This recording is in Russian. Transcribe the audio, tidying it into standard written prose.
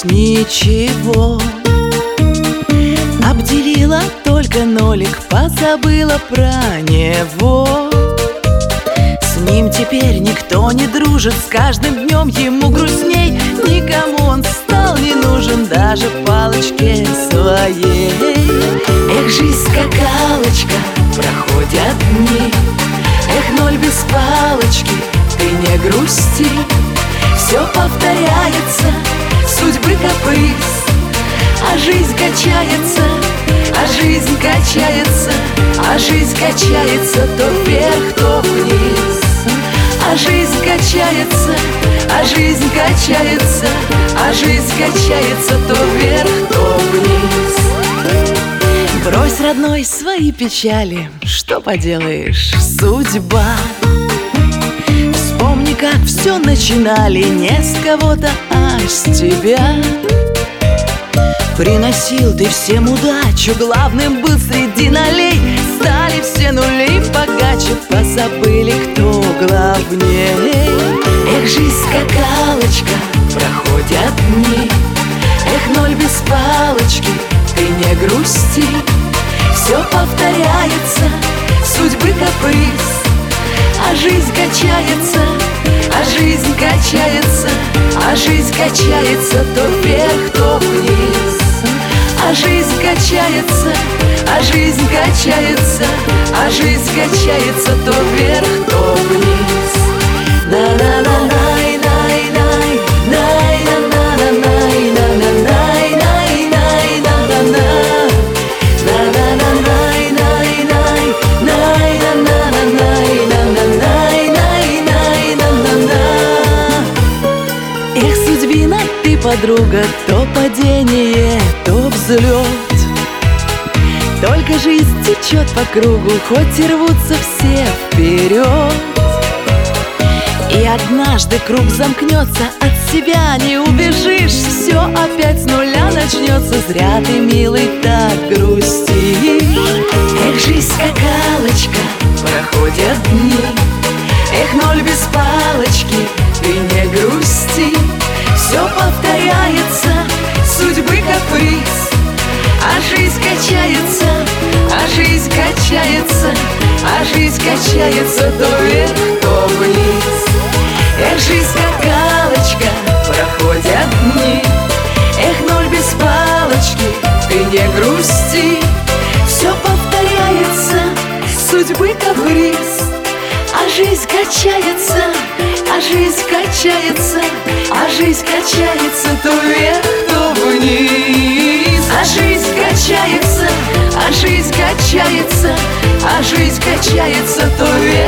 ничего. Обделила только нолик, позабыла про него. С ним теперь никто не дружит, с каждым днем ему грустней. Никому он стал не нужен, даже палочке своей. Эх, жизнь скакалочка, проходят дни. Эх, ноль без палочки, ты не грусти. Все повторяется, судьбы каприз. А жизнь качается, а жизнь качается, а жизнь качается то вверх, то вниз. А жизнь качается, а жизнь качается, а жизнь качается то вверх, то вниз. Брось, родной, свои печали, что поделаешь, судьба. Вспомни, как все начинали, не с кого-то, а с тебя. Приносил ты всем удачу, главным был среди нолей. Стали все нули богаче, позабыли, кто главнее. Эх, жизнь скакалочка, проходят дни. Эх, ноль без палочки, ты не грусти. Все повторяется, судьбы каприз. А жизнь качается, а жизнь качается, а жизнь качается то вверх, то вниз. А жизнь качается, а жизнь качается, а жизнь качается то вверх, то вниз. На-на-на-най, най, най, най, на-на-на-най, на-на-най, най, най, на-на-на. На-на-на-най, най, най, най, на-на-на-най, на-на-най, най, най, на-на-на. Эх, судьбина, ты подруга, то падение, то взлет. Только жизнь течет по кругу, хоть и рвутся все вперед. И однажды круг замкнется, от себя не убежишь. Все опять с нуля начнется, зря ты, милый, так грустишь. Эх, жизнь скакалочка, проходят дни. Эх, ноль без палочки, ты не грусти. Все повторяется, судьбы каприз. А жизнь качается, а жизнь качается, а жизнь качается то вверх, то вниз. Эх, жизнь скакалочка, проходят дни. Эх, ноль без палочки, ты не грусти. Все повторяется, судьбы каприз. А жизнь качается, а жизнь качается, а жизнь качается то вверх, то вниз. А жизнь качается, а жизнь качается, а жизнь качается то вверх.